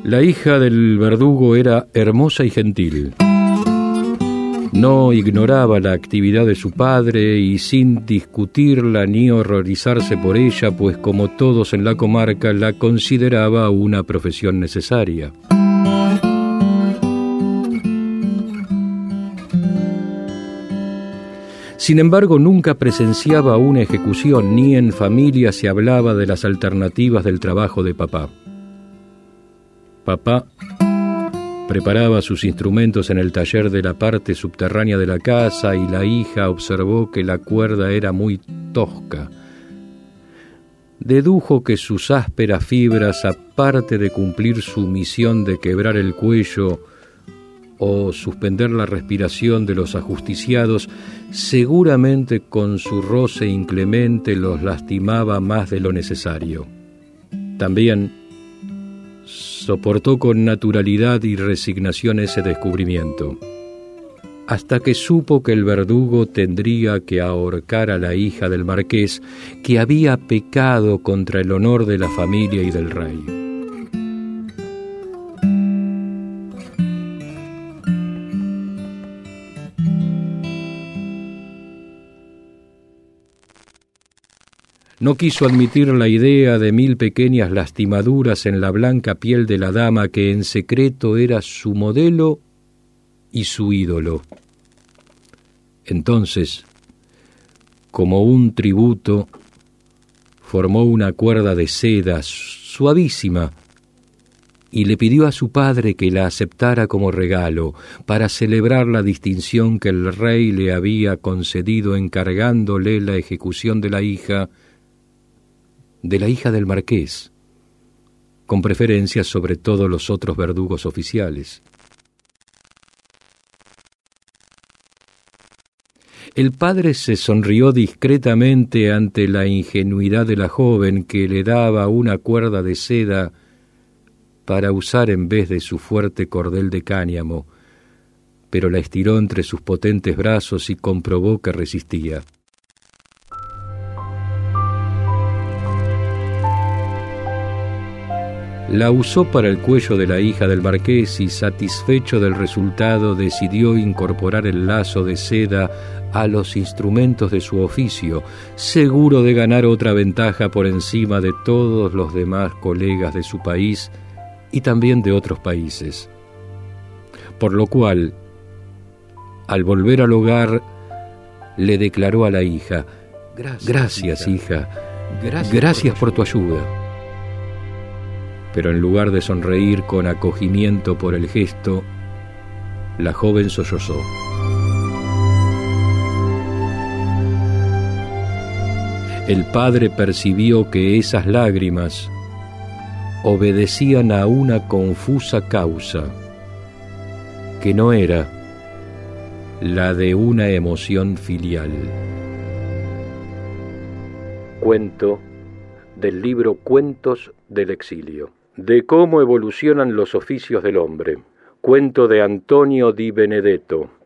La hija del verdugo era hermosa y gentil. No ignoraba la actividad de su padre y sin discutirla ni horrorizarse por ella, pues como todos en la comarca la consideraba una profesión necesaria. Sin embargo, nunca presenciaba una ejecución, ni en familia se hablaba de las alternativas del trabajo de papá. Papá preparaba sus instrumentos en el taller de la parte subterránea de la casa y la hija observó que la cuerda era muy tosca. Dedujo que sus ásperas fibras, aparte de cumplir su misión de quebrar el cuello o suspender la respiración de los ajusticiados, seguramente con su roce inclemente los lastimaba más de lo necesario. También soportó con naturalidad y resignación ese descubrimiento, hasta que supo que el verdugo tendría que ahorcar a la hija del marqués, que había pecado contra el honor de la familia y del rey. No quiso admitir la idea de 1000 pequeñas lastimaduras en la blanca piel de la dama que en secreto era su modelo y su ídolo. Entonces, como un tributo, formó una cuerda de seda suavísima y le pidió a su padre que la aceptara como regalo para celebrar la distinción que el rey le había concedido encargándole la ejecución de la hija del marqués, con preferencia sobre todos los otros verdugos oficiales. El padre se sonrió discretamente ante la ingenuidad de la joven, que le daba una cuerda de seda para usar en vez de su fuerte cordel de cáñamo, pero la estiró entre sus potentes brazos y comprobó que resistía. La usó para el cuello de la hija del marqués y, satisfecho del resultado, decidió incorporar el lazo de seda a los instrumentos de su oficio, seguro de ganar otra ventaja por encima de todos los demás colegas de su país y también de otros países. Por lo cual, al volver al hogar, le declaró a la hija: «Gracias, hija, gracias por tu ayuda». Pero en lugar de sonreír con acogimiento por el gesto, la joven sollozó. El padre percibió que esas lágrimas obedecían a una confusa causa, que no era la de una emoción filial. Cuento del libro Cuentos del Exilio. De cómo evolucionan los oficios del hombre. Cuento de Antonio Di Benedetto.